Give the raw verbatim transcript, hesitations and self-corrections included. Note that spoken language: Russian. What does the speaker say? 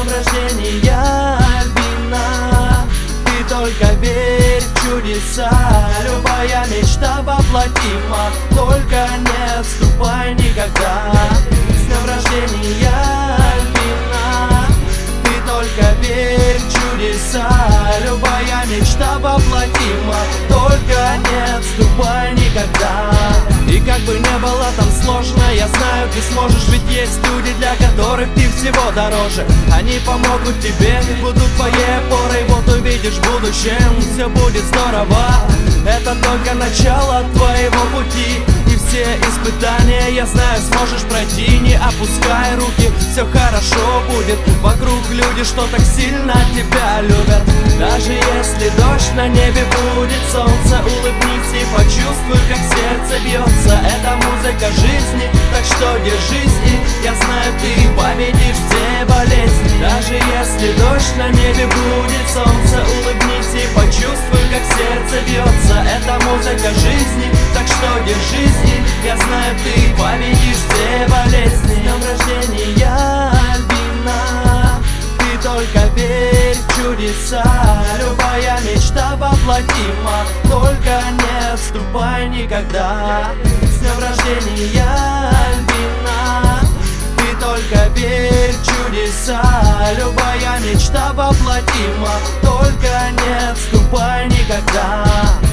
днем рождения, Альбина! Ты только верь в чудеса, любая мечта воплотима, только не отступай никогда. С днем рождения, Альбина! Ты только верь в чудеса, любая мечта воплотима, только не отступай никогда. И как бы не было там сложно, я знаю, ты сможешь, ведь есть люди, для которых ты всего дороже. Они помогут тебе, будут твоей опорой, вот увидишь в будущем, все будет здорово. Это только начало твоего пути, и все испытания, я знаю, сможешь пройти. Не опускай руки, все хорошо будет. Вокруг люди, что так сильно тебя любят. Даже если дождь на небе будет, солнце, улыбнись и почувствуй, как сердце бьется. Это музыка жизни, так что держись, и я знаю, ты победишь все болезни. Даже если дождь на небе будет, солнце, улыбнись и почувствуй, как сердце бьется. Это музыка жизни, так что держись, и я знаю, ты победишь все болезни. С днем рождения, Альбина! Ты только верь в чудеса, любая мечта воплотима, только не отступай никогда. С днем рождения, Альбина! Ты только верь в чудеса, любая мечта воплотима, только не отступай никогда.